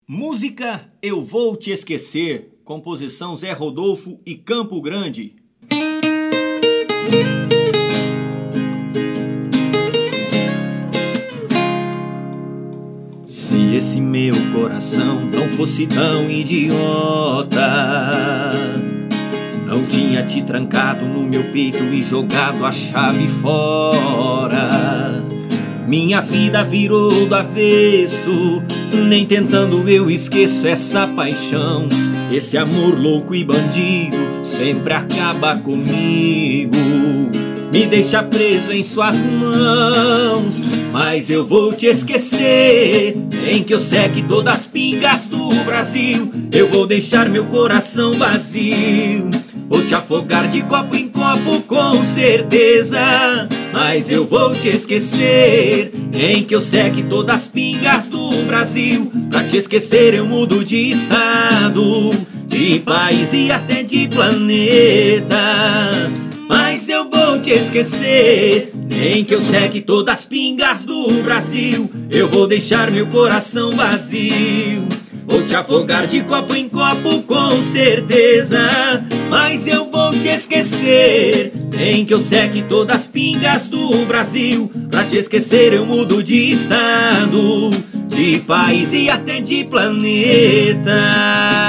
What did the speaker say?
Música Eu Vou Te Esquecer, composição Zé Rodolfo e Campo Grande. Se esse meu coração não fosse tão idiota, não tinha te trancado no meu peito e jogado a chave fora. Minha vida virou do avesso, nem tentando eu esqueço essa paixão. Esse amor louco e bandido sempre acaba comigo, me deixa preso em suas mãos. Mas eu vou te esquecer, nem que eu seque todas as pingas do Brasil. Eu vou deixar meu coração vazio, vou te afogar de copo em copo com certeza. Mas eu vou te esquecer, nem que eu seque todas as pingas do Brasil. Pra te esquecer eu mudo de estado, de país e até de planeta. Mas eu vou te esquecer, nem que eu seque todas as pingas do Brasil. Eu vou deixar meu coração vazio, vou te afogar de copo em copo com certeza. Mas eu vou te esquecer, nem que eu seque todas as pingas do Brasil. Pra te esquecer eu mudo de estado, de país e até de planeta.